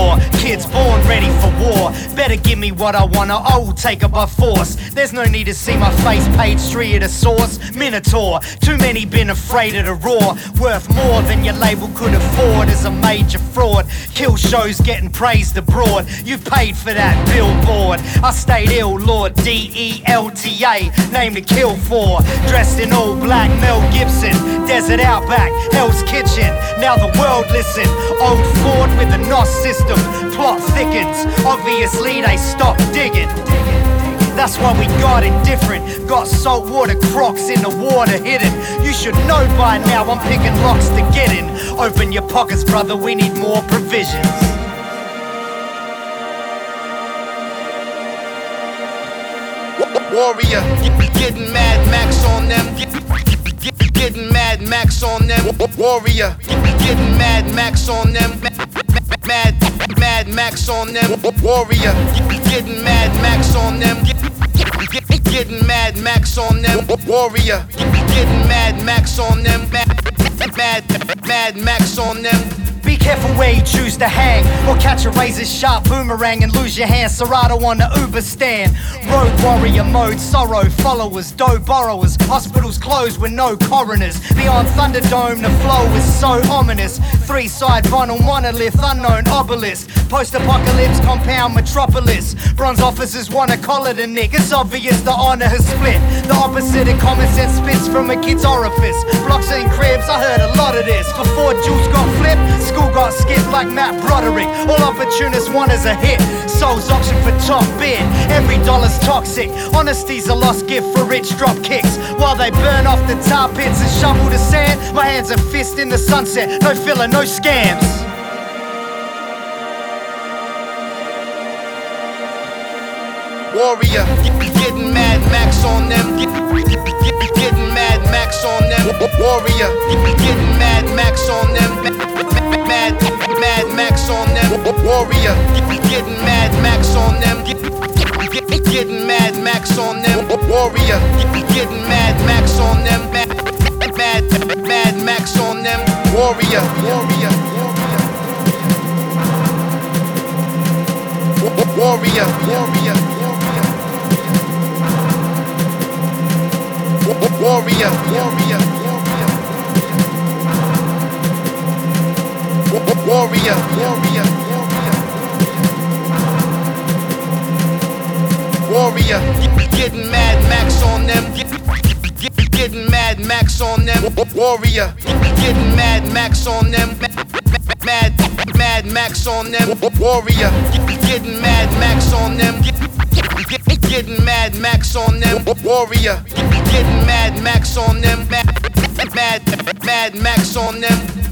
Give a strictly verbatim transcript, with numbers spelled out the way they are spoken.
Minotaur, kids born ready for war. Better give me what I want or I will take it by force. There's no need to see my face page three at a source. Minotaur, too many been afraid of the raw. Worth more than your label could afford as a major fraud. Kill shows getting praised abroad. You paid for that billboard. I stayed ill, Lord, D E L T A, name to kill for. Dressed in all black, Mel Gibson, Desert Outback, Hell's Kitchen. Now the world listen. Old Ford with the N O S system. Plot thickens. Obviously they stopped digging. That's why we got it different. Got saltwater crocs in the water hidden. You should know by now I'm picking locks to get in. Open your pockets, brother, we need more provisions. Warrior, getting Mad Max on them. Getting Mad Max on them. Warrior, getting Mad Max on them. Mad, Mad Max on them. Warrior, getting Mad Max on them. Getting Mad Max on them. Warrior, getting Mad Max on them. Mad, Mad, Mad Max on them. Be careful where you choose to hang, or catch a razor sharp boomerang and lose your hand. Serato on the Uber stand. Road warrior mode, sorrow, followers, dough borrowers. Hospitals closed with no coroners. Beyond Thunderdome, the flow is so ominous. Three-side vinyl monolith, unknown obelisk. Post-apocalypse, compound metropolis. Bronze officers wanna collar the nick. It's obvious the honor has split. The opposite of common sense spits from a kid's orifice. Blocks and cribs, I heard a lot of this. Before Jules got flipped, school got skipped like Matt Broderick. All opportunists want is a hit. Souls auction for top bid. Every dollar's toxic. Honesty's a lost gift for rich drop kicks. While they burn off the tar pits and shovel the sand, my hands are fist in the sunset. No filler, no scams. Warrior, getting Mad Max on them. Getting Mad Max on them. Warrior, getting Mad Max on them. Mad, Mad Max on them. Warrior, getting Mad Max on them. Getting Mad Max on them. Warrior, getting Mad Max on them. Mad, Mad, Mad Max on them. Warrior, warrior, warrior, warrior, warrior, warrior, warrior, warrior, warrior, getting Mad Max on them. Getting Mad Max on them. Warrior, getting Mad Max on them. Mad, Mad Max on them. Warrior, getting Mad Max on them. Getting Mad Max on them. Warrior, getting Mad Max on them. Mad, Mad, Mad Max on them.